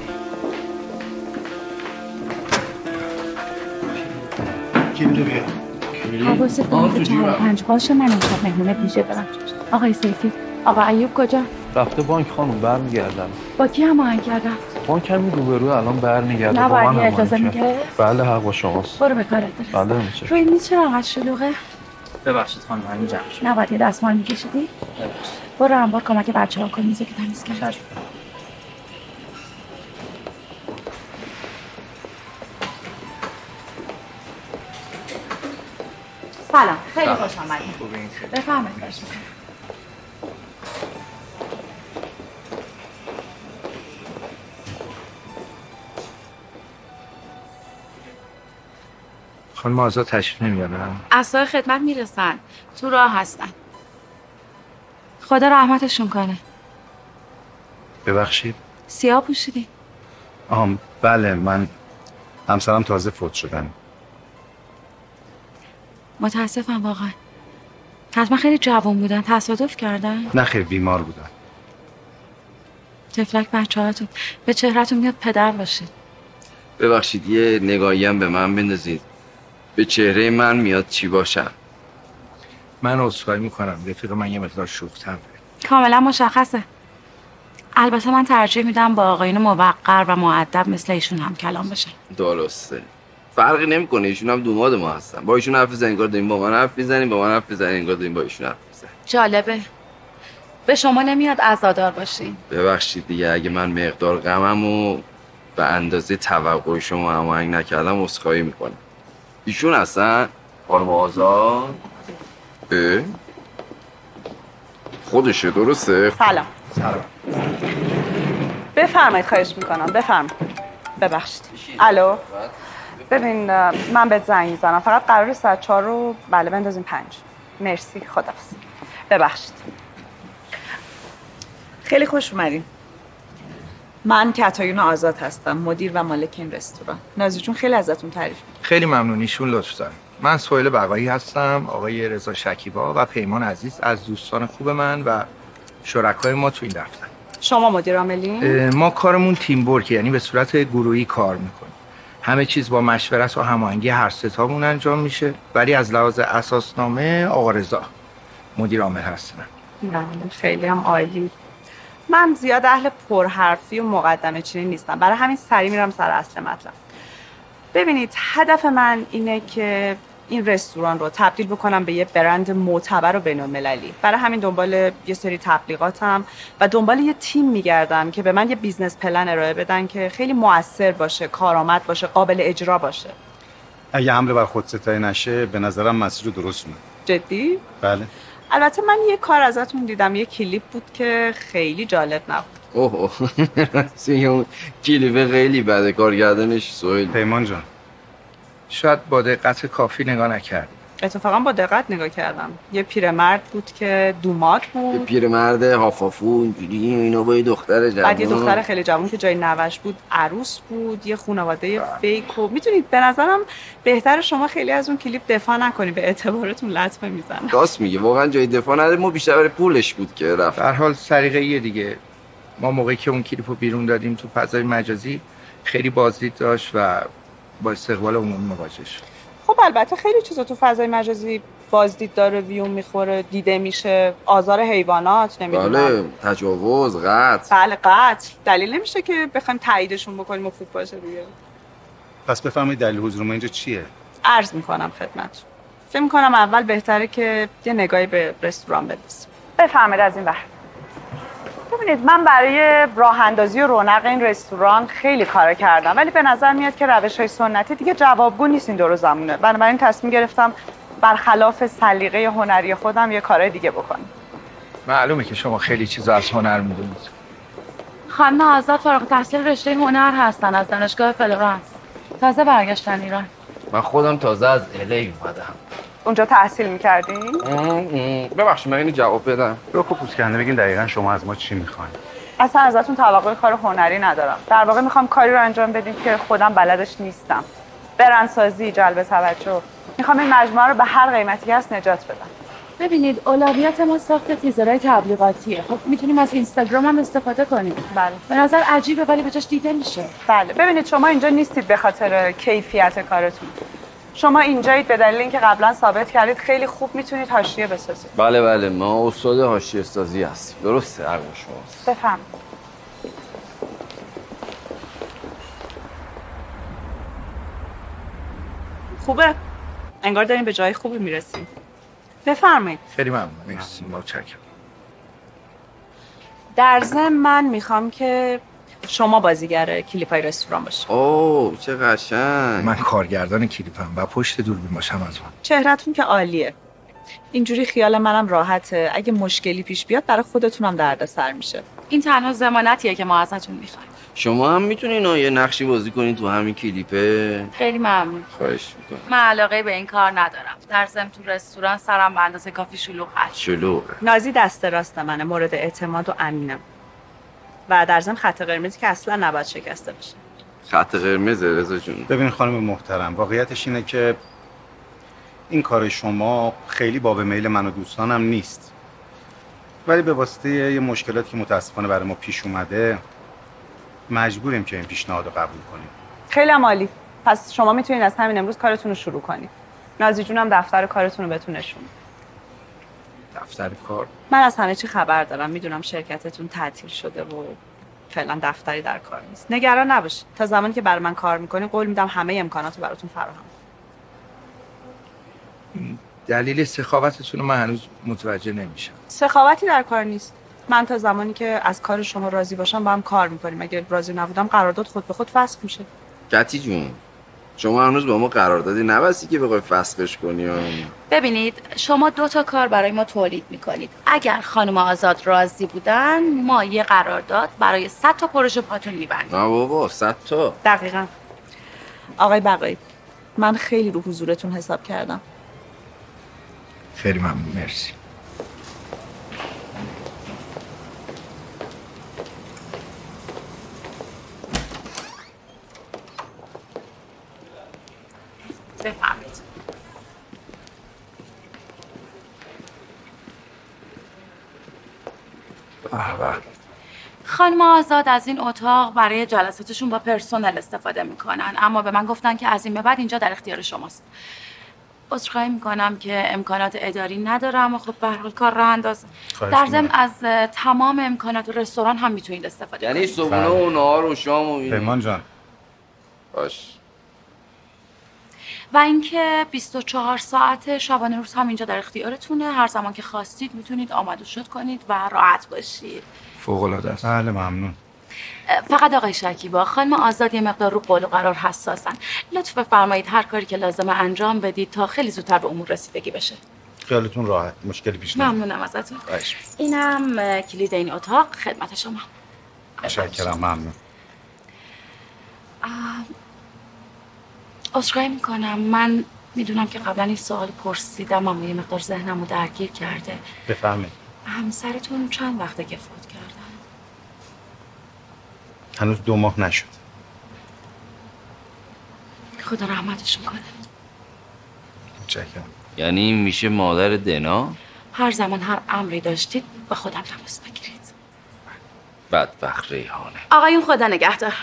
Speaker 3: کی میده بیا.
Speaker 5: میری؟
Speaker 12: حواست باشه 4-5 باشه. من امشب مهمونه ویژه دارم. آقای سیفی، آقا ایوب کجا؟
Speaker 1: رفته بانک خانم، برمیگردن.
Speaker 12: با کی هماهنگ کردن؟
Speaker 1: بانک همین روبرو الان برمیگرده.
Speaker 12: نباید اجازه میگه؟
Speaker 1: بله حق با شماست.
Speaker 12: برو به کارت برس.
Speaker 1: بله میشه.
Speaker 12: روی میز چرا انقدر شلوغه؟
Speaker 19: ببخشید خانم همین جمع شد.
Speaker 12: نباید یه دستمال میکشیدی؟ برو انبار کمک بچه‌ها کن میزه که تمیز کرد. سلام، خیلی خوش آمدید. بفرمایید.
Speaker 6: خانم آزاد تشریف نمیارن؟
Speaker 7: اعضای خدمت میرسن، تو راه هستن. خدا رحمتشون کنه.
Speaker 3: ببخشید.
Speaker 7: سیاه پوشیدی؟
Speaker 3: بله، من همسرم تازه فوت شدن.
Speaker 7: متاسفم واقعا. حتما خیلی جوان بودن. تصادف کردن؟
Speaker 3: نه خیر، بیمار بودن.
Speaker 7: تفلک بچه‌هاتون به چهرهتون میاد پدر باشید.
Speaker 5: ببخشید یه نگاهی هم به من بندازید. به چهره من میاد چی باشم؟
Speaker 6: من عذرخواهی میکنم، رفیق من یه مقدار شوخ‌طبعه.
Speaker 7: کاملا مشخصه. البته من ترجیح میدم با آقایون موقر و مؤدب مثل ایشون هم کلام بشن.
Speaker 5: درسته. فرقی نمیکنه، ایشون هم دوماد ما هستن. با ایشون حرف بزنین انگار داریم با من حرف میزنیم، با من حرف بزنین انگار داریم با ایشون حرف میزنیم.
Speaker 7: جالبه. به شما نمیاد عزادار باشین.
Speaker 5: ببخشید دیگه، اگه من مقدار غممو به اندازه توقع شما هماهنگ نکردم عذرخواهی میکنم. ایشون هستن؟ خانم آزاد؟ خودشه درسته؟
Speaker 2: سلام. بفرمایید، خواهش میکنم. بفرمایید. ببخشید. الو. ببین من بهت زنگ میزنم، فقط قرار ساعت 4 رو بله بندازیم 5. مرسی، خداحافظ. ببخشید. خیلی خوش اومدین. من کتایون آزاد هستم، مدیر و مالک این رستوران. نازی جون خیلی ازتون تعریف می‌کنم.
Speaker 6: خیلی ممنونیشون، لطف دارم. من سهیل بقایی هستم، آقای رضا شکیبا و پیمان عزیز از دوستان خوب من و شرکای ما تو این دفتر.
Speaker 2: شما مدیر عاملین؟
Speaker 6: ما کارمون تیم ورک، یعنی به صورت گروهی کار میکنیم. همه چیز با مشورت و هماهنگی هر ستامون انجام میشه، ولی از لحاظ اساسنامه آقا رضا مدیر عامل هستن.
Speaker 2: خیلی هم عالی. من زیاد اهل پرحرفی و مقدمه چینی نیستم، برای همین سریع میرم سر اصل مطلب. ببینید هدف من اینه که این رستوران رو تبدیل بکنم به یه برند معتبر و بین‌المللی. برای همین دنبال یه سری تبلیغاتم و دنبال یه تیم میگردم که به من یه بیزنس پلن ارائه بدن که خیلی مؤثر باشه، کارآمد باشه، قابل اجرا باشه.
Speaker 3: اگه حمله بر خودستایی نشه به نظرم مسیر درست میاد.
Speaker 2: جدی؟
Speaker 3: بله.
Speaker 2: البته من یه کار ازتون دیدم، یه کلیپ بود که خیلی جالب نبود.
Speaker 5: اوه اون کلیپ خیلی بده، کارگردانش سهیل.
Speaker 3: پیمان جان
Speaker 6: شاید با دقت کافی نگاه نکردی.
Speaker 2: اتفاقا با دقت نگاه کردم. یه پیرمرد بود که دومات بود.
Speaker 5: یه پیرمرد هافافو اونجوری اینا با یه دختر جوان.
Speaker 2: بعد یه دختر خیلی جوان که جای نوش بود عروس بود. یه خانواده فیک و میتونید به نظرم بهتر شما خیلی از اون کلیپ دفاع نکنید، به اعتبارتون لطمه میزنه.
Speaker 5: راست میگه، واقعا جای دفاع نداره، ما بیشتر برای پولش بود که رفت.
Speaker 6: در حال سلیقه‌ای دیگه. ما موقعی که اون کلیپو بیرون دادیم تو فضای مجازی خیلی بازدید داشت و با استقبال عمومی مواجه شد.
Speaker 2: خب البته خیلی چیزا تو فضای مجازی بازدید داره، ویو میخوره، دیده میشه، آزار حیوانات، نمیدونم.
Speaker 5: بله، تجاوز، قتل.
Speaker 2: بله قتل. دلیل نمیشه که بخوایم تاییدشون بکنیم و خوب باشه دیگه.
Speaker 3: پس بفرمایید دلیل حضور ما اینجا چیه؟
Speaker 2: عرض میکنم خدمتتون. فکر میکنم اول بهتره که یه نگاهی به رستوران بندازیم. بفرمایید از این ور. ببینید من برای راه اندازی و رونق این رستوران خیلی کارا کردم، ولی به نظر میاد که روش‌های سنتی دیگه جوابگو نیست این دور و زمونه. بنابراین تصمیم گرفتم برخلاف سلیقه هنری خودم یه کارای دیگه بکنم.
Speaker 6: معلومه که شما خیلی چیزا از هنر میدونید.
Speaker 7: خانم آزاد فارغ التحصیل رشته هنر هستن از دانشگاه فلورانس. تازه برگشتن ایران.
Speaker 5: من خودم تازه از الی اومدم.
Speaker 2: اونجا تحصیل می‌کردی؟
Speaker 5: ببخشید من اینو جواب بدم.
Speaker 3: رو پوست کنده بگین دقیقاً شما از ما چی می‌خواید؟
Speaker 2: اصلا ازتون توقع کار هنری ندارم. در واقع میخوام کاری رو انجام بدیم که خودم بلدش نیستم. برندسازی، جلب توجه. میخوام این مجموعه رو به هر قیمتی که هست نجات بدم.
Speaker 7: ببینید اولویت ما ساخت تیزرهای تبلیغاتیه. خب میتونیم از اینستاگرام هم استفاده کنیم.
Speaker 2: بله.
Speaker 7: به نظر عجیبه ولی بهش دیده میشه.
Speaker 2: بله. ببینید شما اینجا نیستید به خاطر کیفیت کارتون. شما اینجایید به دلیل اینکه قبلا ثابت کردید خیلی خوب میتونید حاشیه بسازید.
Speaker 13: بله ما استاد حاشیه سازی هستیم. درسته عقل شماست.
Speaker 2: بفهم. خوبه. انگار داریم به جای خوبی میرسیم. بفرمایید.
Speaker 6: خیلی ممنون. مرسی. متشکرم.
Speaker 2: در ضمن من میخوام که شما بازیگر کلیپای رستوران باشید.
Speaker 13: اوه چه قشنگ.
Speaker 6: من کارگردان کلیپم و پشت دوربین باشم از من.
Speaker 2: چهرهتون که عالیه. اینجوری خیال منم راحته. اگه مشکلی پیش بیاد برای خودتونم دردسر میشه.
Speaker 7: این تنها ضمانتیه که ما ازتون میخوایم.
Speaker 13: شما هم میتونین یه نقشی بازی کنین تو همین کلیپه؟
Speaker 7: خیلی ممنون.
Speaker 13: خواهش میکنم.
Speaker 7: من علاقه به این کار ندارم. در ضمن تو رستوران سرم به اندازه کافی شلوغ هست.
Speaker 13: شلوغه.
Speaker 2: نازی دست راست منه، مورد اعتماد و امینم. و در ضمن خط قرمزی که اصلا نباید شکسته بشه.
Speaker 5: خط قرمز رضا جون.
Speaker 3: ببین خانم محترم، واقعیتش اینه که این کار شما خیلی باب میل من و دوستانم نیست. ولی به واسطه یه مشکلاتی که متاسفانه برای ما پیش اومده مجبوریم که این پیشنهاد رو قبول کنیم.
Speaker 2: خیلی عالی. پس شما میتونید از همین امروز کارتون رو شروع کنید. نازی جونم دفتر کارتون رو بهتون نشون.
Speaker 6: دفتر کار؟
Speaker 2: من از همه چی خبر دارم. میدونم شرکتتون تعطیل شده و فعلا دفتری در کار نیست. نگران نباشید. تا زمانی که برای من کار میکنید قول میدم همه امکانات رو براتون فراهم کنم.
Speaker 6: دلیل سخاوتتون رو من هنوز متوجه نمیشم.
Speaker 2: سخاوتی در کار نیست. من تا زمانی که از کار شما راضی باشم با هم کار میکنیم. اگه راضی نبودم قرارداد خود به خود فسخ میشه.
Speaker 5: کتی جون، شما هنوز با ما قراردادی نبستی که بخوای فسخش کنی.
Speaker 7: ببینید شما 2 تا کار برای ما تولید میکنید. اگر خانم آزاد راضی بودن ما یه قرارداد برای 100 تا پروژه پاتون میبندیم.
Speaker 5: نه بابا 100 تا.
Speaker 2: دقیقاً. آقای بقایی، من خیلی رو حضورتون حساب کردم.
Speaker 6: خیلی ممنون. مرسی.
Speaker 7: بفرمایید. خانم آزاد از این اتاق برای جلساتشون با پرسنل استفاده میکنن، اما به من گفتن که از این به بعد اینجا در اختیار شماست. عذرخواهی میکنم که امکانات اداری ندارم و خب به هر حال کار راه انداز. در ضمن از تمام امکانات رستوران هم میتونید استفاده کنید.
Speaker 5: یعنی صبحونه و نهار و شام و
Speaker 3: پیمان جان.
Speaker 5: باش.
Speaker 7: و اینکه 24 ساعت شبانه روز هم اینجا در اختیارتونه. هر زمان که خواستید میتونید آمد و شد کنید و راحت باشید.
Speaker 3: فوق‌العاده است. بله ممنون.
Speaker 7: فقط آقای شکیبا، خانم آزاد یه مقدار رو قول و قرار حساسن. لطف بفرمایید هر کاری که لازمه انجام بدید تا خیلی زودتر به امور رسیدگی بشه.
Speaker 3: خیالتون راحت، مشکلی پیش نمیاد.
Speaker 7: ممنونم ازتون. اینم کلید این اتاق خدمت شما.
Speaker 3: متشکرم. ممنون.
Speaker 7: عذرخواهی میکنم، من میدونم که قبلا این سوال پرسیدم اما یه مقدار ذهنمو درگیر کرده.
Speaker 3: بفرمایید.
Speaker 7: همسرتون چند وقته که فوت کردن؟
Speaker 3: هنوز 2 ماه نشد.
Speaker 7: خدا رحمتشون کنه.
Speaker 3: متشکرم.
Speaker 13: یعنی این میشه مادر دنا؟
Speaker 7: هر زمان هر امری داشتید با خودم تماس بگیرید.
Speaker 13: بدبخت ریحانه.
Speaker 7: آقایون خدا نگهدار.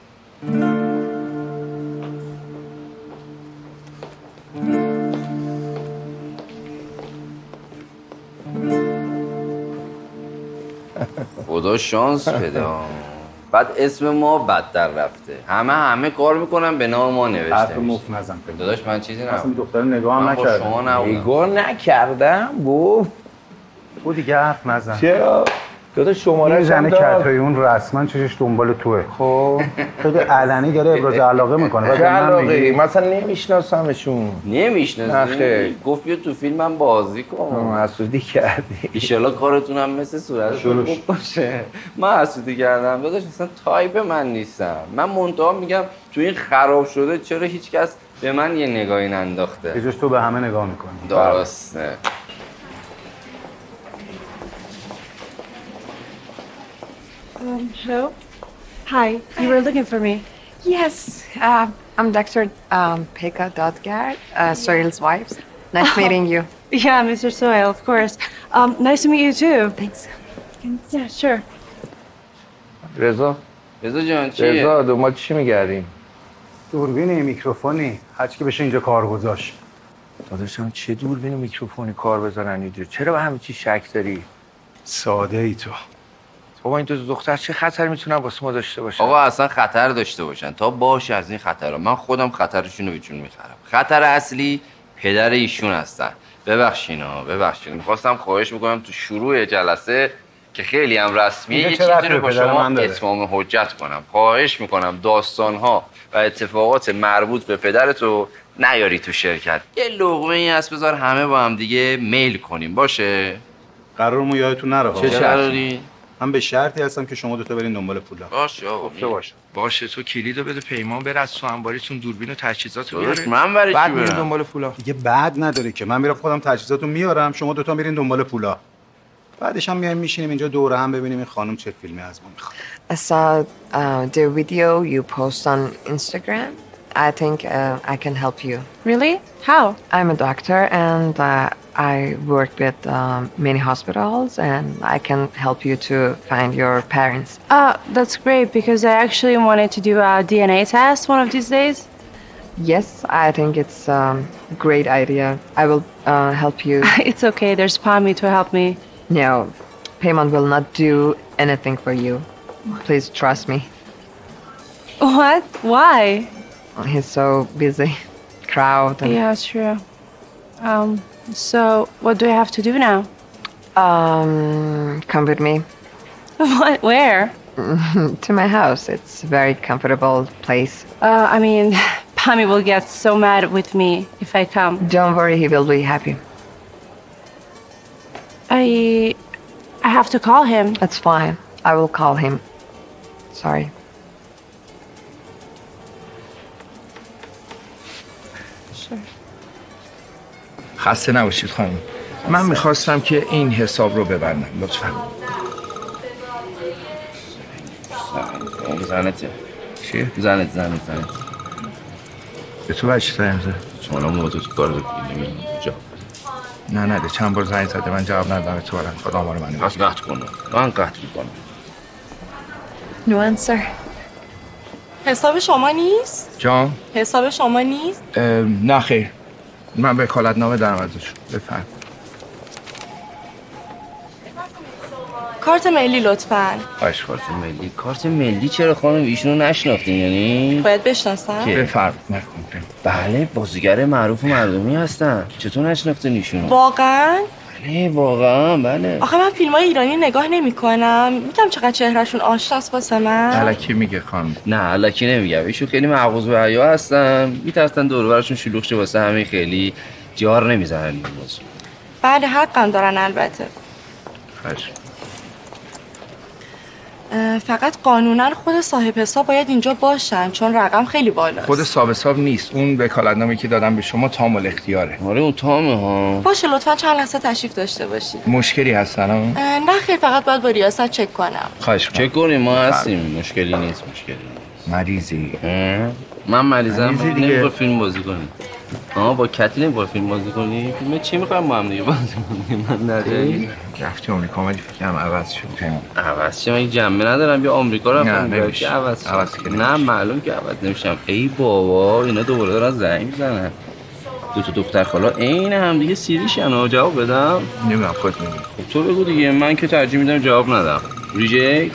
Speaker 5: خدا شانس بده. بعد اسم ما بدتر رفته. همه کار میکنن به نام ما نوشته.
Speaker 3: حرف مفت نزن.
Speaker 5: داداش من چیزی نگم.
Speaker 3: اصلا دختر نگاه هم نکردم.
Speaker 5: شما نبودم.
Speaker 6: نگاه نکردم گفت.
Speaker 3: او دیگه حرف نزن.
Speaker 6: چرا؟ داداش شماره
Speaker 3: این زن کتای اون رسما چشش دنبال توه.
Speaker 6: خب
Speaker 3: خیلی علنی داره ابراز علاقه میکنه.
Speaker 6: چه علاقه؟ مثلا نمیشناسمشون.
Speaker 5: نمیشناسی؟ گفت بیا تو فیلمم بازی کن.
Speaker 6: حسودی کردی.
Speaker 5: ایشالا کارتونم مثل صورتتون خوب باشه. من حسودی کردم داداش، اصلا تایپ من نیستم. من منتها میگم تو این خراب شده چرا هیچکس به من یه نگاهی ننداخته.
Speaker 3: به جاش تو به همه نگاه میکنی.
Speaker 5: درسته.
Speaker 11: Hello? Hi, you were looking for me.
Speaker 10: Yes, I'm Dr. Pekka Dodgaard, Soil's wife. Nice meeting you.
Speaker 11: Yeah, Mr. Soil, of course. Nice to meet you too.
Speaker 10: Thanks.
Speaker 11: Yeah, sure.
Speaker 6: رضا
Speaker 5: جان چیه؟
Speaker 6: رضا دنبال چی میگردیم؟
Speaker 3: دوربین میکروفونی هرچی که بشه اینجا کار گذاشت.
Speaker 6: داداشم چه دوربین و میکروفونی کار بذارن اینجا؟ چرا به همه چی شک داری؟
Speaker 3: ساده ای تو.
Speaker 6: بابا این دو دختر چه خطری میتونن واسه ما داشته باشن؟
Speaker 13: آقا اصلا خطر داشته باشن تا باشه از این خطرها. من خودم خطرشون رو بیچون میخرم. خطر اصلی پدر ایشون هستن. ببخشین میخواستم خواهش میکنم تو شروع جلسه که خیلی هم رسمیه یه چیزی رو با شما اتمام حجت کنم. خواهش میکنم داستانها و اتفاقات مربوط به پدرتو نیاری تو شرکت. یه لقمه ای هست بذار همه با هم دیگه میل کنیم باشه؟
Speaker 3: قرارمون یادتون نره.
Speaker 13: چه قراری؟
Speaker 3: من به شرطی هستم که شما دوتا برین دنبال پولا.
Speaker 13: باشه آقا.
Speaker 6: باشه تو کلیدو بده پیمان بره از تو انباریتون دوربین و تجهیزاتو
Speaker 3: درست،
Speaker 6: بیاره.
Speaker 3: من برای
Speaker 6: بعد
Speaker 3: چی
Speaker 6: میریم
Speaker 3: برم؟
Speaker 6: دنبال پولا.
Speaker 3: دیگه بعد نداره که من میرم خودم تجهیزاتو میارم، شما دوتا میرین دنبال پولا. بعدش هم میایم میشینیم اینجا دوره هم ببینیم این خانم چه فیلمی از ما میخواد.
Speaker 10: I saw the video you post on Instagram. I think I can help you.
Speaker 11: Really? How?
Speaker 10: I'm a doctor and I work with many hospitals and I can help you to find your parents.
Speaker 11: That's great because I actually wanted to do a DNA test one of these days.
Speaker 10: Yes, I think it's a great idea. I will help you.
Speaker 11: It's okay, there's Pami to help me.
Speaker 10: No, Payman will not do anything for you. Please trust me.
Speaker 11: What? Why?
Speaker 10: He's so busy. Crowd. And
Speaker 11: Yeah, true. So what do I have to do now?
Speaker 10: Come with me.
Speaker 11: What? Where?
Speaker 10: To my house. It's a very comfortable place.
Speaker 11: I mean, Pami will get so mad with me if I come.
Speaker 10: Don't worry, he will be happy.
Speaker 11: I have to call him.
Speaker 10: That's fine. I will call him. Sorry.
Speaker 6: خسته نباشید خانم. من میخواستم که این حساب رو ببندم لطفا.
Speaker 13: زنته.
Speaker 6: چیه؟
Speaker 13: زنت.
Speaker 6: به تو بچه زنگ زده؟
Speaker 13: شما نمون تو کار رو جواب
Speaker 6: نه نده چند بار زنگ زده من جواب ندادم تو برم خدا آمار منو
Speaker 13: بس قطع کنم. من قطع میکنم.
Speaker 10: No answer.
Speaker 8: حساب شما نیست؟
Speaker 6: جان؟
Speaker 8: حساب شما نیست؟
Speaker 6: نه خیر. من وکالتنامه دارم ازش. بفرم.
Speaker 8: کارت ملی لطفاً.
Speaker 6: باش
Speaker 13: کارت ملی چرا خانم ایشونو نشناختین یعنی؟
Speaker 8: باید بشناسم.
Speaker 6: بفرم.
Speaker 13: بله بازیگر معروف و مردمی هستن. چطور نشناختین ایشونو؟
Speaker 8: واقعاً؟
Speaker 13: بله واقعا بله.
Speaker 8: آخه من فیلم‌های ایرانی نگاه نمی‌کنم. میگم چقدر چهرهشون آشناست واسه من.
Speaker 6: الکی میگه خانم.
Speaker 13: نه الکی نمیگم. ایشون خیلی مغروض به حیا هستن. میترسن دور و برشون شلوغ شه واسه همین خیلی جار نمیزنن این موضوع.
Speaker 8: بله حقم دارن البته.
Speaker 6: خواهش.
Speaker 8: فقط قانونا خود صاحب حساب باید اینجا باشن چون رقم خیلی بالاست.
Speaker 6: خود صاحب حساب نیست. اون وکالتنامه‌ای که دادم به شما تام الاختیاره.
Speaker 13: آره اون تامه ها.
Speaker 8: باشه لطفاً چند لحظه تشریف داشته باشید.
Speaker 6: مشکلی هستن ها؟
Speaker 8: نه خیر فقط باید با ریاست چک کنم.
Speaker 6: خواهش
Speaker 13: چک کنیم ما هستیم. مشکلی نیست.
Speaker 6: مریضی.
Speaker 13: من مریضم.
Speaker 6: مریضی دیگه.
Speaker 13: نمی‌خوای فیلم بازی کنی. با کتی نمی‌خوای فیلم بازی کنی؟ فیلم چی می‌خوایم با هم دیگه بازی کنیم؟ من نداری.
Speaker 6: رفتی آمریکا ولی فکرم عوض شد.
Speaker 13: عوض چه؟ من جنبه ندارم بیا آمریکا رفتم.
Speaker 6: نه نمیشه.
Speaker 13: عوض نه معلوم که عوض نمیشم. ای بابا اینا دوباره دارن زنگ میزنن. دو تا دختر خالا عین هم دیگه سیریشن. جواب بدم؟
Speaker 6: نمیدونم خودت میگی.
Speaker 13: خب تو بگو دیگه. من که ترجیح میدم جواب ندم. ریجکت.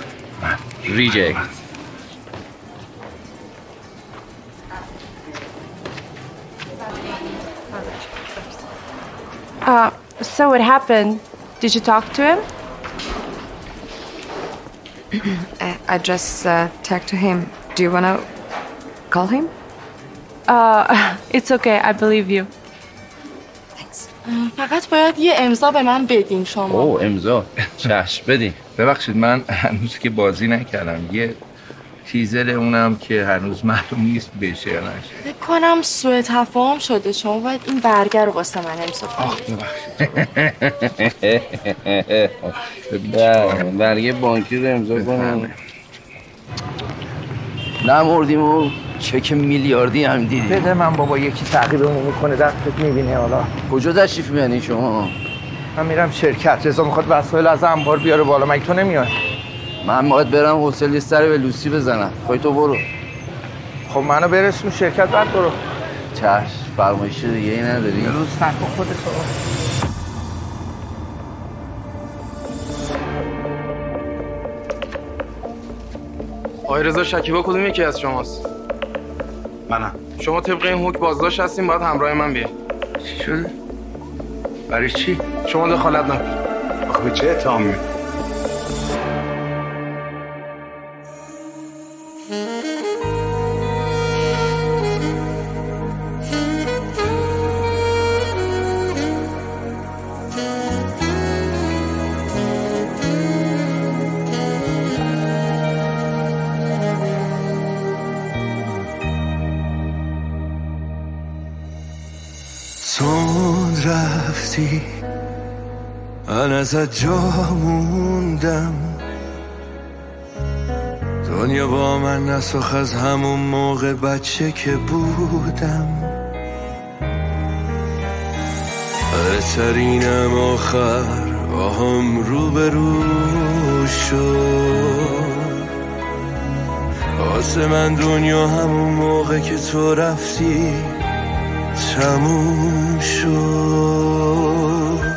Speaker 11: So what happened? Did you talk to him?
Speaker 10: I just talked to him. Do you want to call him?
Speaker 11: It's okay. I believe you.
Speaker 8: فقط باید یه امضا به من بدین شما.
Speaker 13: امضا. چشم بدین.
Speaker 6: ببخشید من هنوز که بازی نکردم. یه تیزر اونم که هنوز معلوم نیست بشه یا نشه.
Speaker 8: فکر کنم سوء تفاهم شده. شما باید این برگر رو واسه من امضا کنید.
Speaker 13: ببخشید. برگه بانکی رو امضا کنید. نمردیم و چک میلیاردی هم دیدی.
Speaker 6: بده من بابا یکی تعقیبمون میکنه دستت میبینه حالا.
Speaker 13: کجا تشریف میبرین شما؟
Speaker 6: من میرم شرکت. رضا میخواد وسایل از انبار بیاره بالا. مگه تو نمیای؟
Speaker 13: من باید برم هتل یه سر به لوسی بزنم. خواهی تو برو.
Speaker 6: خب منو برسون شرکت بعد برو.
Speaker 13: چشم، فرمایش دیگه ای نداری؟
Speaker 6: روز نکن خودت برو.
Speaker 14: آقای رضا شکیبا کدوم یکی از شماست؟
Speaker 3: منم.
Speaker 14: شما طبق این حکم بازداشت هستین، باید همراه من بیاین.
Speaker 6: چی شده؟ برای چی؟
Speaker 14: شما دخالت نکنید.
Speaker 3: آخه به چه اتهامی؟
Speaker 17: تون رفتی من ازت جا موندم، دنیا با من نساخ از همون موقع بچه که بودم. بهترینم آخر با هم روبرو شد. واسه من دنیا همون موقع که تو رفتی تموم شد.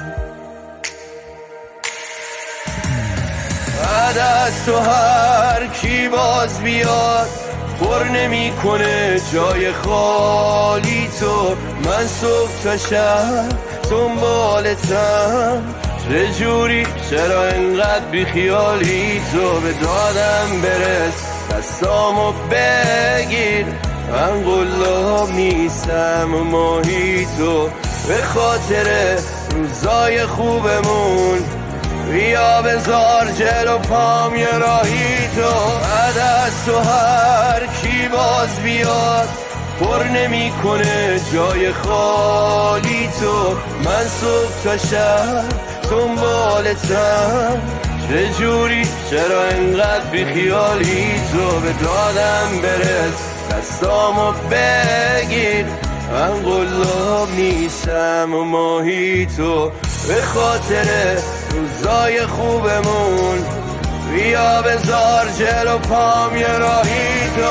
Speaker 17: بعد از تو هر کی باز بیاد پر نمی کنه جای خالی تو. من صبح تا شب دنبالتم، چه جوری چرا انقدر بی خیالی تو. به دادم برس دستامو بگیر، من قلاب نیستم و ماهی تو. به خاطر روزای خوبمون بیا بذار جلو پام یه راهی تو. بعد از تو هر کی باز بیاد پر نمی کنه جای خالی تو. من صبح تا شب دنبالتم، چه جوری چرا انقدر بی خیالی تو. به دادم برس دستامو بگیر، من قلاب نیستم و ماهی تو. به خاطر روزای خوبمون بیا بذار جلو پام یه راهی تو.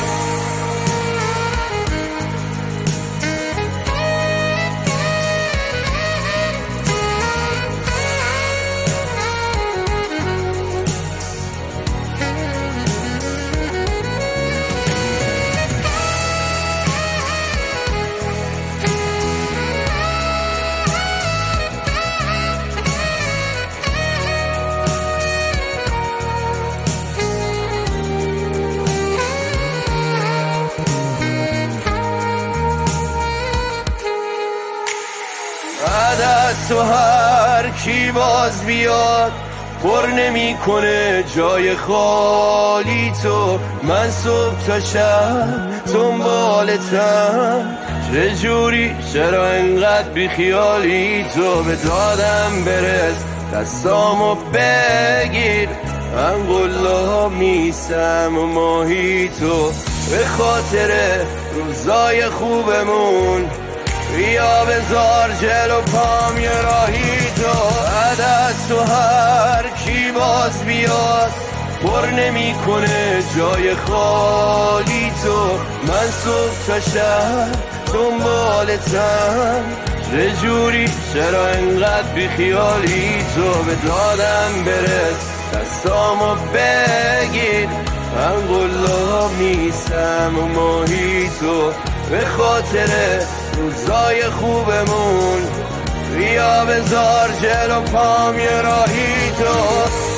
Speaker 17: تو هر کی باز بیاد پر نمی کنه جای خالی تو. من صبح تا شب دنبالتم، چه جوری چرا انقدر بی خیالی تو. به دادم برس دستامو بگیر، من قلاب نیستم و ماهی تو. به خاطر روزای خوبمون بیا بذار جلو پام یه راهی تو. بعد از تو هر کی باز بیاد پر نمی کنه جای خالی تو. من صبح تا شب دنبالتم، چه جوری چرا انقدر بی خیالی تو. به دادم برس دستامو بگیر، من قلاب نیستم و ماهی تو. به خاطر روزای خوبمون بیا بذار جلو پام یه راهی تو.